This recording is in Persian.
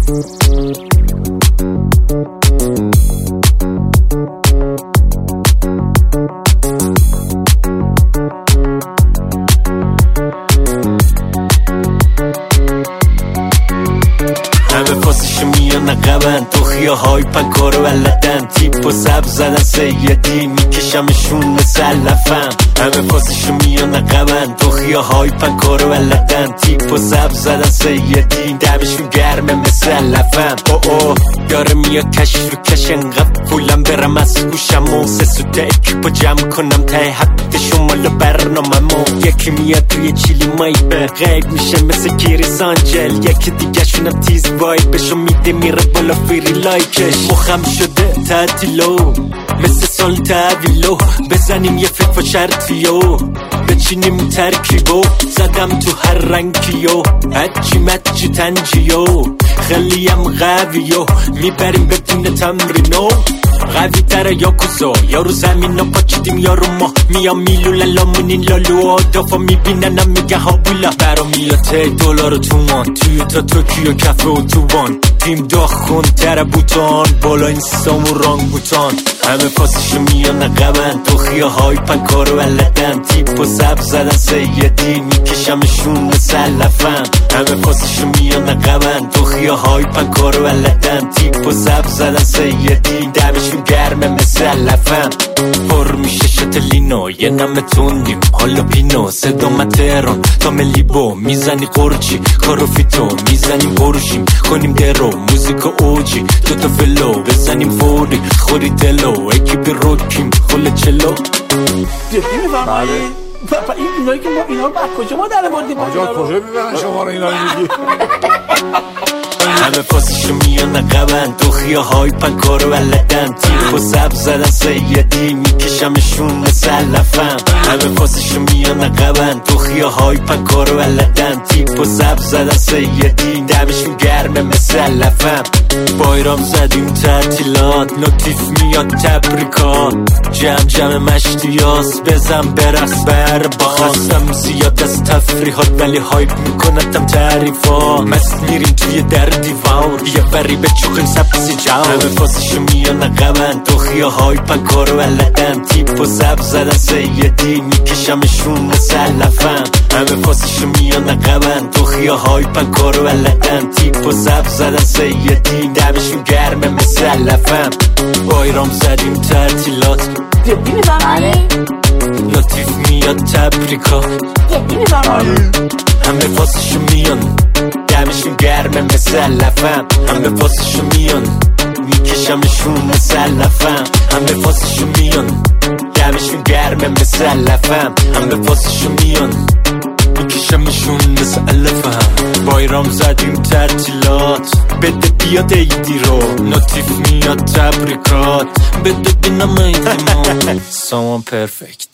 همه فاسشو میان عقبن تو خیاهای پنکارو بلدن تیپ و سب زدن سیدی میکشمشون مسلفم همه فاسشو میان عقبن تو خیاهای پنکارو بلدن تیپ و سب زدن سیدی دمشون گرمه مسلفم او داره میاد کشف رو کش انقدر پولم برم از گوشم و سه سوته اکیپا جمع کنم ته حد شمال برناممو یکی میاد توی چیلی مایبه غیب میشه مثل گیری سانجل یکی دیگه شونم تیز وایبشو میده میره بالا فیری لایکش مخم شده تعطیلو مثل سال تحویلو بزنیم یه فکر و شرطیو بچینیم ترکیبو زدم تو هر رنگیو هجی مجی تنجیو خیلیم قویو میبریم بدون تمرینو قوی تره یا کزا یارو زمین رو پاچیدیم یارو ما میام میلوله لامونین لالو آدافا میبیننم میگه هابولا برا میاد $10 تومان توی تا توکیو کفه و توبان تیم داخ کن تره بوتان بالا این سامو رانگ بوتان همه پاسشو میان عقبن تو خیاهای پنکارو بلدن تیپ و سب زدن سیدی میکشمشون مسلفم همه پاسشو میان عقبن تو خیاهای پنکارو بلدن تیپ و سب زدن سیدی دمشون گرمه مسلفم پر میشه شتلینو یه نم تندیم حالا پینو صدام تهران تا ملیبو میزنی قرچی کارو فیتو میزنیم برشیم کنیم درو موزیک اوجی دوتا فلو بزنیم فوری خوری دلو اکیپی روکیم خل چلو جدی میفرمایی؟ اینایی که ما اینا رو بعد کجا ما در بردیم آجا کجا میبرن شما رو اینا رو میگی همه پاسشو میان عقبن تو خیاهای پنکارو بلدن تیپ و سب زدن سیدی میکشمشون مسلفم همه پاسشو میان عقبن تو خیاهای پنکارو بلدن تیپ و سب زدن سیدی دمشون گرمه مسلفم بایرام زدیم تعطیلات نوتیف میاد تبریکات جمع مشتیاس بزن برقص بر باز خستم زیاد از تفریحات ولی هایپ میکنتم تعریفات مست میریم توی در دیوار یه بری به چوخیم سبسی جاو همه پاسشو میان عقبن تو خیاهای پنکارو بلدن تیپ و سب زدن سیدی میکشمشون مسلفم همه پاسشو میان عقبن تو خیاهای پنکارو بلدن تیپ و سب زدن سیدی دمشون گرمه مسلفم بایرام زدیم تعطیلات جدی میفرمایی؟ لطیف میاد تبریکا جدی میفرمایی؟ همه پاسشو میان دمشون گرمه مسلفم همه پاسشو میان میکشمشون مسلفم همه پاسشو میان دمشون گرمه مسلفم همه پاسشو میان میکشمشون مسلفم بایرام زدیم تعطیلات بده بیاد ایدی رو نوتیف میاد تبریکات بده بینم ایدی ما سامان پرفکت